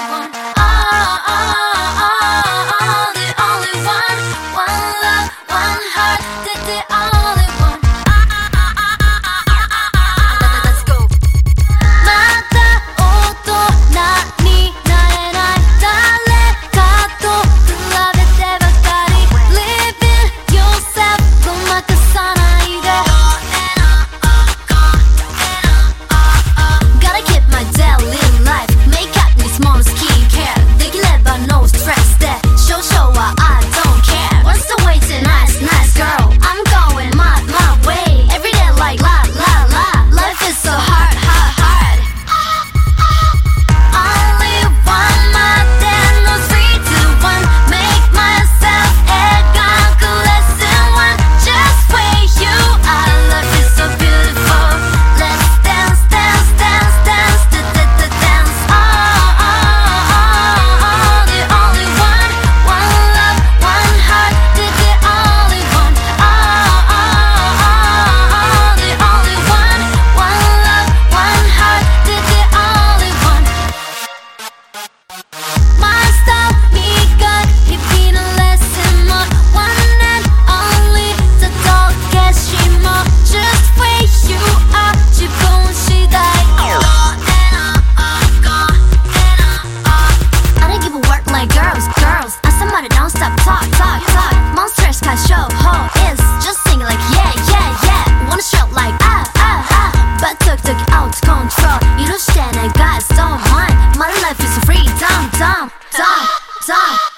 one. Oh, the only one. One love, one heart, the only one. Let's go. また大人になれない誰かと比べてばかり Living yourself ごまかさないで Gotta keep my daily life Make upにsmall skincare できれば no stress で少々は I don't care What's the waiting? Nice, nice girl I'm going my way Every day like la la la Life is so hard, hard, hard Only one more than no 3, 2, 1 Make myself a lesson one Just where you are Life is so beautiful Let's dance, dance, dance, dance dance Oh, the only one One love, one heart the only one Oh, the only one One love, one heart the only one My style, 네가 입히는 lesson more One and only 더 더 심어 Just where you are 지붕 시다이 I don't give a word like girls I somebody don't stop talk Monsters can show how is Just sing like yeah Wanna shout like But tuk out control 이럴 때 내가 don't mind My life is freedom dumb